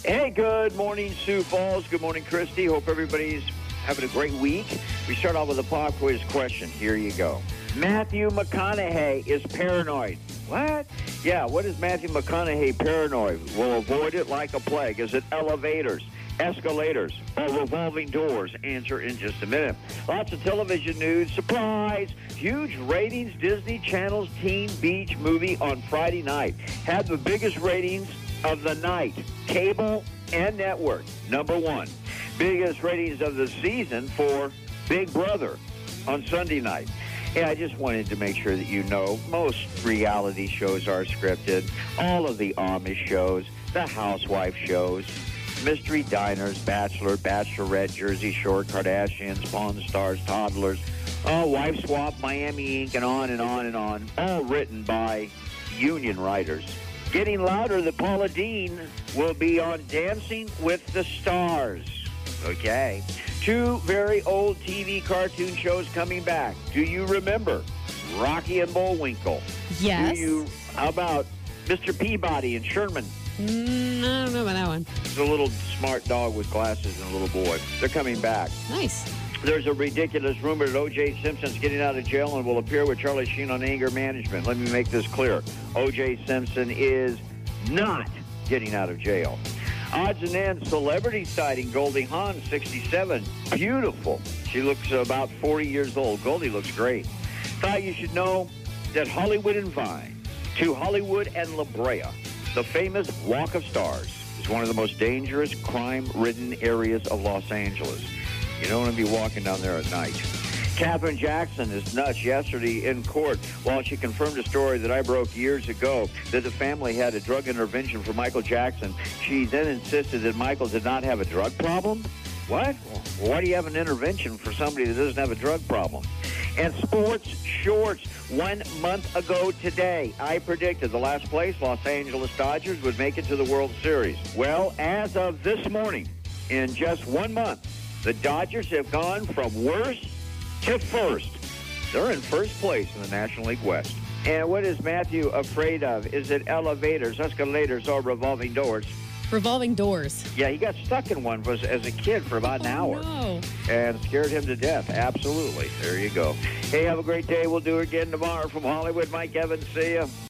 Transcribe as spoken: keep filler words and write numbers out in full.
Hey, good morning, Sioux Falls. Good morning, Christy. Hope everybody's having a great week. We start off with a pop quiz question. Here you go. Matthew McConaughey is paranoid. What? Yeah, what is Matthew McConaughey paranoid? We'll avoid it like a plague. Is it elevators, escalators, or revolving doors? Answer in just a minute. Lots of television news. Surprise! Huge ratings. Disney Channel's Teen Beach movie on Friday night had the biggest ratings of the night. Cable and network. Number one. Biggest ratings of the season for Big Brother on Sunday night. Yeah, I just wanted to make sure that you know most reality shows are scripted. All of the Amish shows, the housewife shows, mystery diners, Bachelor, Bachelorette, Jersey Shore, Kardashians, Pawn Stars, Toddlers, oh, Wife Swap, Miami Ink, and on and on and on. All written by union writers. Getting louder that Paula Deen will be on Dancing with the Stars. Okay. Two very old T V cartoon shows coming back. Do you remember Rocky and Bullwinkle? Yes. Do you, how about Mister Peabody and Sherman? Mm, I don't know about that one. It's a little smart dog with glasses and a little boy. They're coming back. Nice. There's a ridiculous rumor that O J. Simpson's getting out of jail and will appear with Charlie Sheen on Anger Management. Let me make this clear. O J. Simpson is not getting out of jail. Odds and ends, celebrity sighting, Goldie Hawn, sixty-seven. Beautiful. She looks about forty years old. Goldie looks great. Thought you should know that Hollywood and Vine to Hollywood and La Brea, the famous Walk of Stars, is one of the most dangerous, crime-ridden areas of Los Angeles. You don't want to be walking down there at night. Katherine Jackson is nuts yesterday in court while she confirmed a story that I broke years ago that the family had a drug intervention for Michael Jackson. She then insisted that Michael did not have a drug problem. What? Well, why do you have an intervention for somebody that doesn't have a drug problem? And sports shorts. One month ago today, I predicted the last place, Los Angeles Dodgers, would make it to the World Series. Well, as of this morning, in just one month, the Dodgers have gone from worst to first. They're in first place in the National League West. And what is Matthew afraid of? Is it elevators, escalators, or revolving doors? Revolving doors. Yeah, he got stuck in one was, as a kid for about an oh, hour. No. And scared him to death. Absolutely. There you go. Hey, have a great day. We'll do it again tomorrow from Hollywood. Mike Evans, see ya.